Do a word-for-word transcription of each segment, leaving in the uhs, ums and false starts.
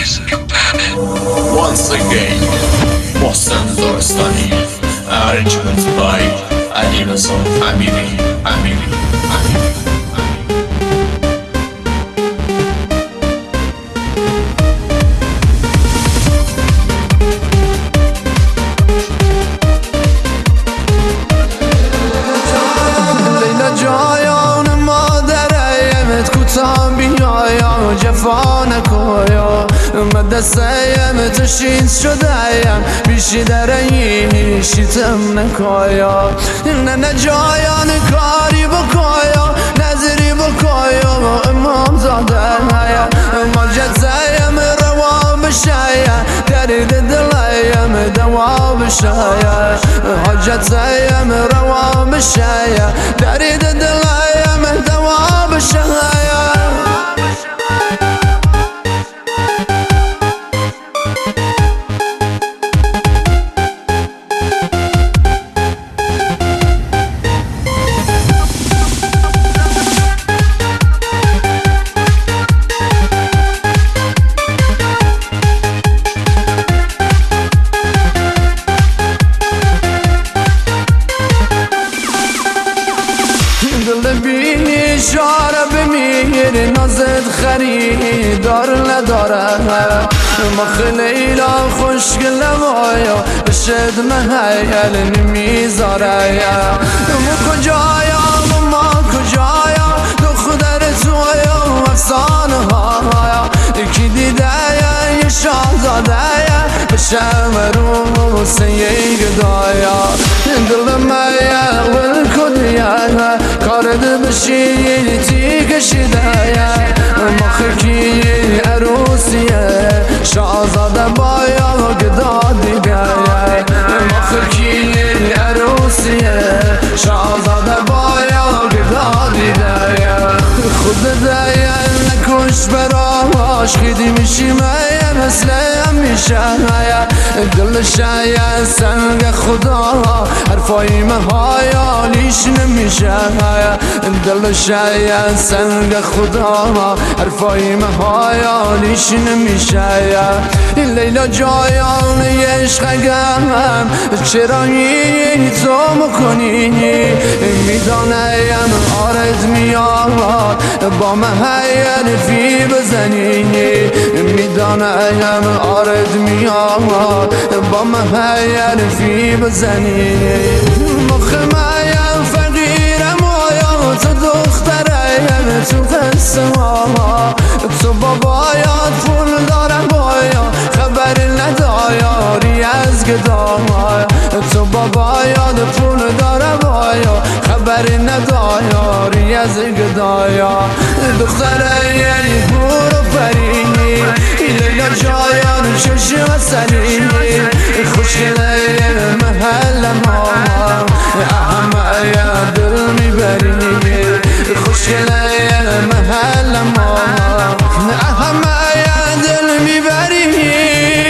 Once again محسن دارستانی arrangement by علیرضا امیری امیری امیری جفا نکویا من دستیم تشید شدهیم بیشی درهی شیتم نکویا نه نه جایان کاری بکویا نظری بکویا امام زاده هیا مجد زیم روا بشایا درد دلیم دوا بشایا حجت زیم روا بشایا درد دلیم دوا بشایا اشاره بمیر نازت خریدار نداره ما خلیلا خوشگل وایا بشد محیل نمیذاره ما کجایا ما کجایا دختر تویا افسانه ها یکی دیده یه شاهزاده بشم رو سیه گدایا دل میا ول کدیا کارد بشی تی کشیده مخکی عروسیه شاهزاده بایا گدا دیگه مخکی عروسیه شاهزاده بایا گدا دیگه خود دیگه نکش براش خیدی میشی میم مثلیم میشه دل شاید سنگ خدا حرفای مهایالیش نمیشه دل شاید سنگ خدا حرفای مهایالیش نمیشه لیلا جایان عشقم چرا این تو مکنی میدانم آرد میاد با محیل فی بزنی میدانم آرد میاد با محیل فی بزنی مخمایم فقیرم آیا تو دخترم تو قصه ها تو بابایات پول دارم بایا خبر ندایاری از گدایا تو بابایات پول دارم بایا خبر ندایاری از گدایا دختره یعنی برو فرینی لیلا جایان چشم سرینی خوشگله محل ما اهم یا دل میبرینی خوشگله محل ما اهم یا دل میبرینی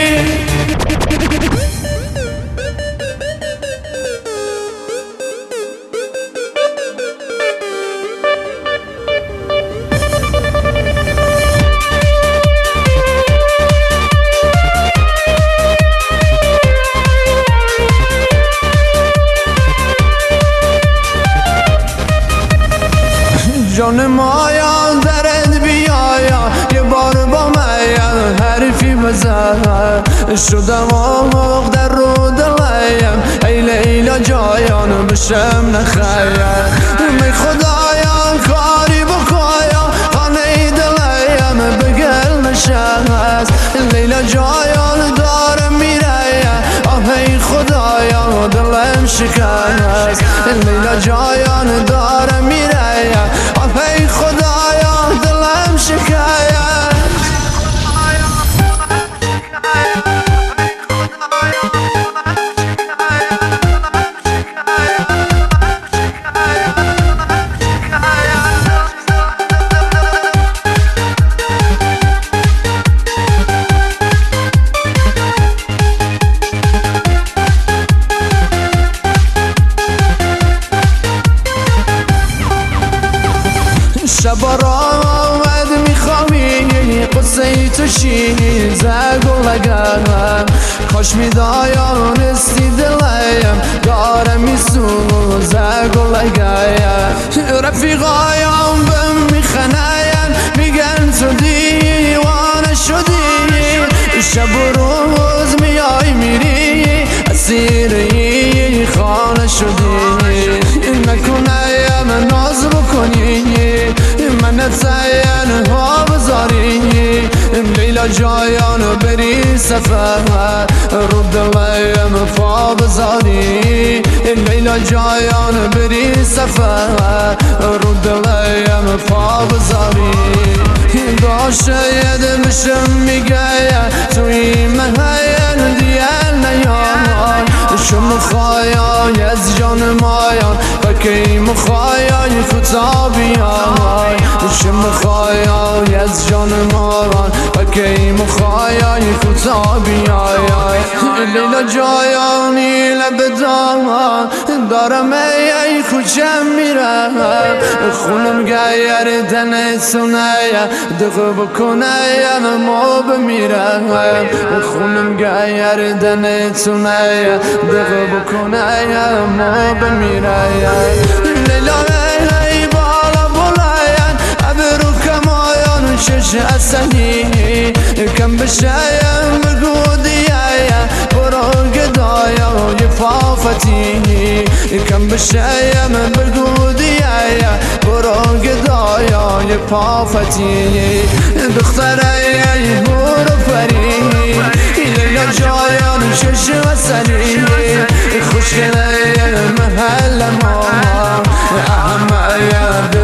جان مایا درد بیایا یه بار با میم حرفی بزن شدم آموق در رو دلیم ای لیلا جایان بشم نخیم می خدایا کاری بکایا خانه دلیم بگل نشست لیلا جایان دارم میره آه ای خدایا دلم شکست لیلا جایان دارم میره ای خدایا دلم شکایت شب را آمد میخوامی قصه تو شیزه گلگم کاش میدایانستی دلیم داره میسوزه گلگم رفیقایم بهم میخنین میگن تو دیوانه شدی شب و روز میای میری اسیری خانه شدی نکنیم ناز بکنی من تین ها بذاری لیلا جایان بری سفر رو دلیم پا بذاری لیلا جایان بری سفر رو دلیم پا بذاری داشته یه دلشم میگه توی مهین دیل نیای شم خواهی از جان مایان بکی مخواهی خطا بیای شم خواهی از جان مایان بکی مخواهی خطا بیای لیلا جایانی لبدان دارم ای خوشم میره خونم گیر دن سونه دقه بکنه ما بمیره خونم گیر دن سونه دقه بکنه ما بمیره لیلا ای بالا بلاین ابرو کمایان شش اصلی کم بشایم بگو دیایا برو گدایا یه فافتی کم بشایم بگو دیایا برو گدایا یه فافتی دختره برو پری لیلا جایان شش اصلی خوشگله محل ما اهم